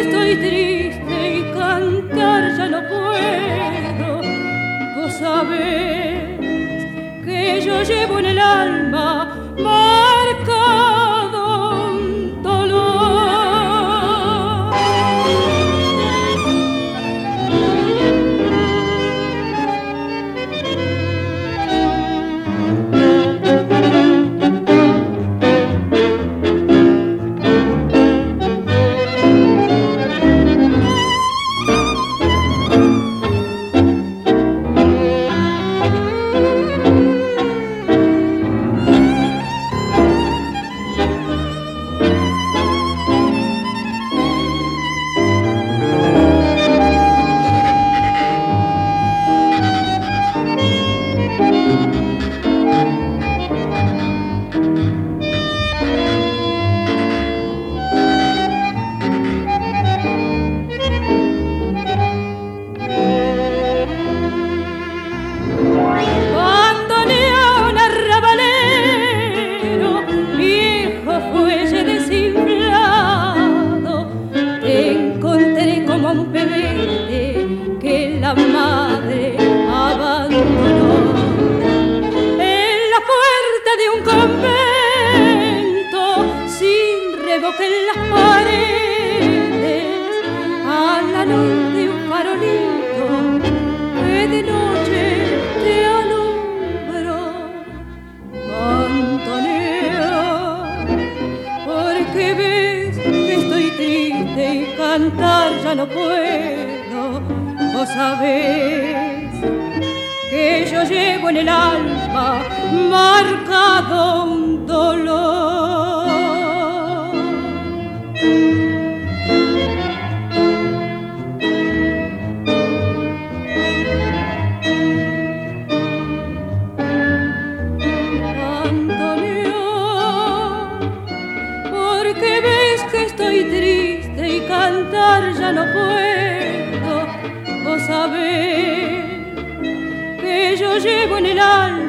estoy triste y cantar ya no puedo. Vos sabés que yo llevo en el alma marcado un dolor. Madre abandonó en la puerta de un convento, sin revoque en las paredes, a la luz de un farolito que de noche te alumbró. Cantonea, porque ves que estoy triste y cantar ya no puedo. Vos sabés que yo llevo en el alma marcado un dolor. Antonio, porque ves que estoy triste y cantar ya no puedo. Vos sabés que yo llevo en el alma